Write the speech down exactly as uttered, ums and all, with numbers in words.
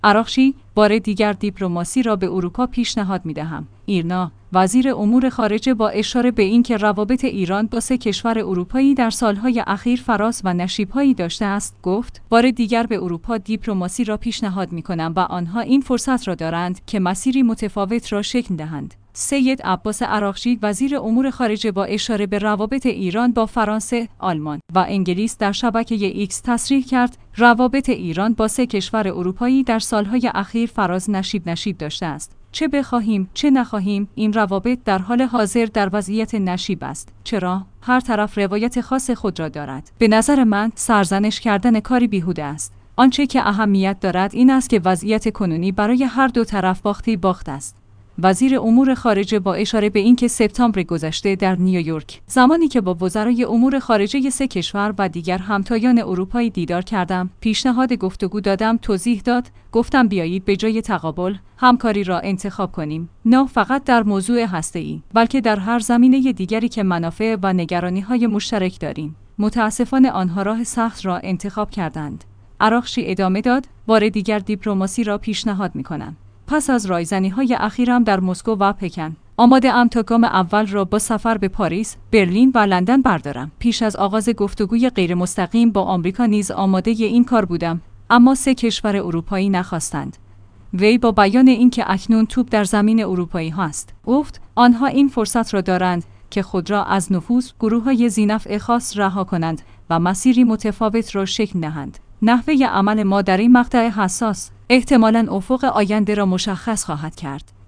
عراقچی: بار دیگر دیپلماسی را به اروپا پیشنهاد می‌دهم. ایرنا: وزیر امور خارجه با اشاره به اینکه روابط ایران با سه کشور اروپایی در سالهای اخیر فراز و نشیب‌هایی داشته است، گفت: بار دیگر به اروپا دیپلماسی را پیشنهاد می‌کنم و آنها این فرصت را دارند که مسیری متفاوت را شکل دهند. سید عباس عراقچی وزیر امور خارجه با اشاره به روابط ایران با فرانسه، آلمان و انگلیس در شبکه ایکس تصریح کرد روابط ایران با سه کشور اروپایی در سالهای اخیر فراز نشیب نشیب داشته است. چه بخواهیم چه نخواهیم این روابط در حال حاضر در وضعیت نشیب است. چرا؟ هر طرف روایت خاص خود را دارد. به نظر من سرزنش کردن کاری بیهوده است. آنچه که اهمیت دارد این است که وضعیت کنونی برای هر دو طرف باختی باخت است. وزیر امور خارجه با اشاره به اینکه سپتامبر گذشته در نیویورک زمانی که با وزرای امور خارجه سه کشور و دیگر همتایان اروپایی دیدار کردم، پیشنهاد گفتگو دادم، توضیح داد، گفتم بیایید به جای تقابل همکاری را انتخاب کنیم، نه فقط در موضوع هسته‌ای بلکه در هر زمینه دیگری که منافع و نگرانی‌های مشترک داریم. متاسفانه آنها راه سخت را انتخاب کردند. عراقچی ادامه داد: بار دیگر دیپلماسی را پیشنهاد می‌کنم. پس از رایزنی‌های اخیرم در مسکو و پکن، آماده ام تا گام اول را با سفر به پاریس، برلین و لندن بردارم. پیش از آغاز گفتگوی غیر مستقیم با آمریکا نیز آماده این کار بودم، اما سه کشور اروپایی نخواستند. وی با بیان اینکه اکنون توپ در زمین اروپایی هاست، گفت آنها این فرصت را دارند که خود را از نفوذ گروه‌های ذی‌نفع خاص رها کنند و مسیری متفاوت را شکل دهند. نحوه عمل ما در این مقطع حساس احتمالاً افق آینده را مشخص خواهد کرد.